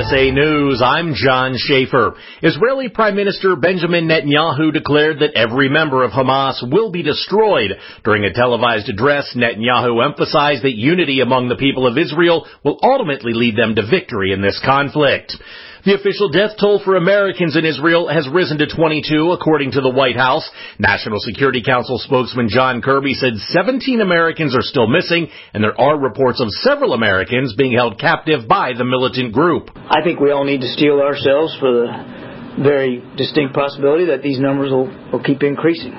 USA News, I'm John Schaefer. Israeli Prime Minister Benjamin Netanyahu declared that every member of Hamas will be destroyed. During a televised address, Netanyahu emphasized that unity among the people of Israel will ultimately lead them to victory in this conflict. The official death toll for Americans in Israel has risen to 22, according to the White House. National Security Council spokesman John Kirby said 17 Americans are still missing, and there are reports of several Americans being held captive by the militant group. I think we all need to steel ourselves for the very distinct possibility that these numbers will keep increasing,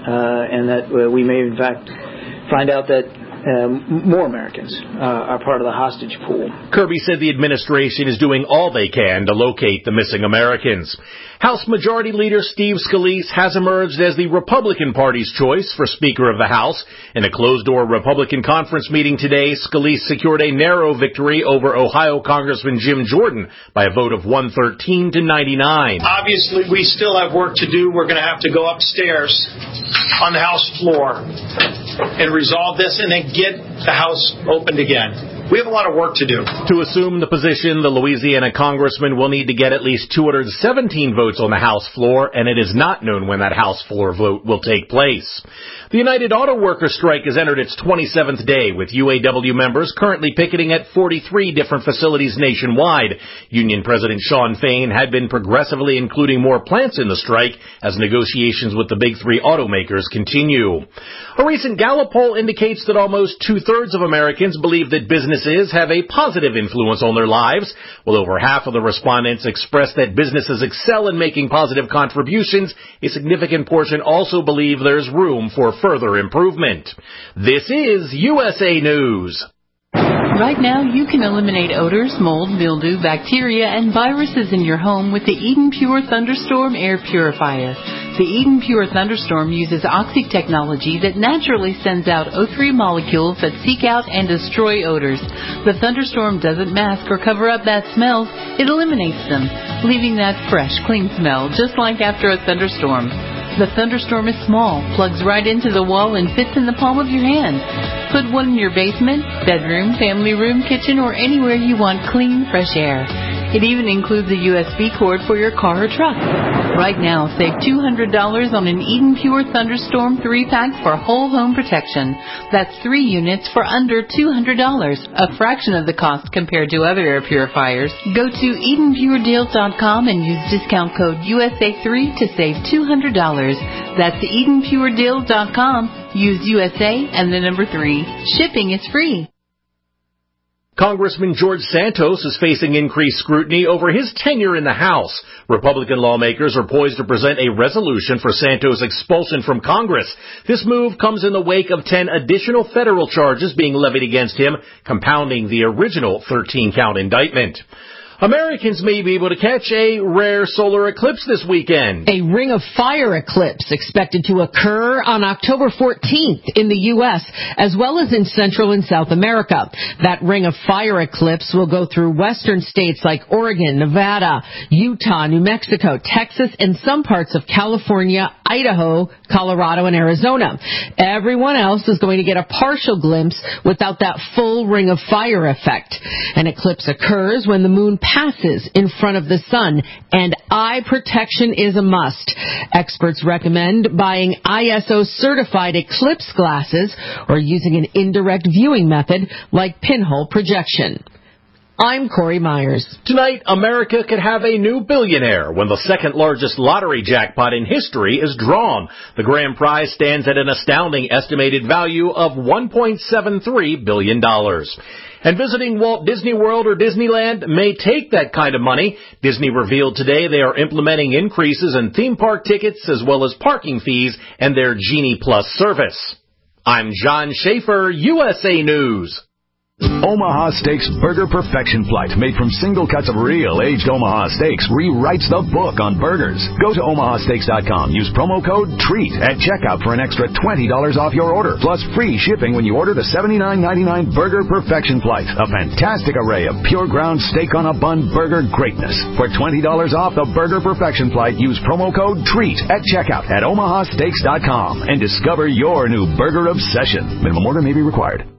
and that we may, in fact, find out that more Americans are part of the hostage pool. Kirby said the administration is doing all they can to locate the missing Americans. House Majority Leader Steve Scalise has emerged as the Republican Party's choice for Speaker of the House. In a closed-door Republican conference meeting today, Scalise secured a narrow victory over Ohio Congressman Jim Jordan by a vote of 113 to 99. Obviously, we still have work to do. We're going to have to go upstairs on the House floor and resolve this and then get the House opened again. We have a lot of work to do. To assume the position, the Louisiana congressman will need to get at least 217 votes on the House floor, and it is not known when that House floor vote will take place. The United Auto Workers strike has entered its 27th day, with UAW members currently picketing at 43 different facilities nationwide. Union President Shawn Fain had been progressively including more plants in the strike as negotiations with the big three automakers continue. A recent Gallup poll indicates that almost two-thirds of Americans believe that businesses have a positive influence on their lives, while over half of the respondents expressed that businesses excel in making positive contributions. A significant portion also believe there's room for further improvement. This is USA News. Right now, you can eliminate odors, mold, mildew, bacteria, and viruses in your home with the Eden Pure Thunderstorm Air Purifier. The Eden Pure Thunderstorm uses Oxy technology that naturally sends out O3 molecules that seek out and destroy odors. The Thunderstorm doesn't mask or cover up bad smells, it eliminates them, leaving that fresh, clean smell, just like after a thunderstorm. The Thunderstorm is small, plugs right into the wall, and fits in the palm of your hand. Put one in your basement, bedroom, family room, kitchen, or anywhere you want clean, fresh air. It even includes a USB cord for your car or truck. Right now, save $200 on an Eden Pure Thunderstorm 3-pack for whole home protection. That's 3 units for under $200, a fraction of the cost compared to other air purifiers. Go to EdenPureDeals.com and use discount code USA3 to save $200. That's EdenPureDeals.com. Use USA and the number 3. Shipping is free. Congressman George Santos is facing increased scrutiny over his tenure in the House. Republican lawmakers are poised to present a resolution for Santos' expulsion from Congress. This move comes in the wake of 10 additional federal charges being levied against him, compounding the original 13-count indictment. Americans may be able to catch a rare solar eclipse this weekend. A ring of fire eclipse expected to occur on October 14th in the U.S. as well as in Central and South America. That ring of fire eclipse will go through western states like Oregon, Nevada, Utah, New Mexico, Texas, and some parts of California, Idaho, Colorado, and Arizona. Everyone else is going to get a partial glimpse without that full ring of fire effect. An eclipse occurs when the moon passes in front of the sun, and eye protection is a must. Experts recommend buying ISO-certified eclipse glasses or using an indirect viewing method like pinhole projection. I'm Corey Myers. Tonight, America could have a new billionaire when the second largest lottery jackpot in history is drawn. The grand prize stands at an astounding estimated value of $1.73 billion. And visiting Walt Disney World or Disneyland may take that kind of money. Disney revealed today they are implementing increases in theme park tickets as well as parking fees and their Genie Plus service. I'm John Schaefer, USA News. Omaha Steaks Burger Perfection Flight, made from single cuts of real aged Omaha steaks, rewrites the book on burgers. Go to omahasteaks.com. Use promo code TREAT at checkout for an extra $20 off your order, plus free shipping when you order the $79.99 Burger Perfection Flight. A fantastic array of pure ground steak on a bun burger greatness. For $20 off the Burger Perfection Flight, use promo code TREAT at checkout at omahasteaks.com and discover your new burger obsession. Minimum order may be required.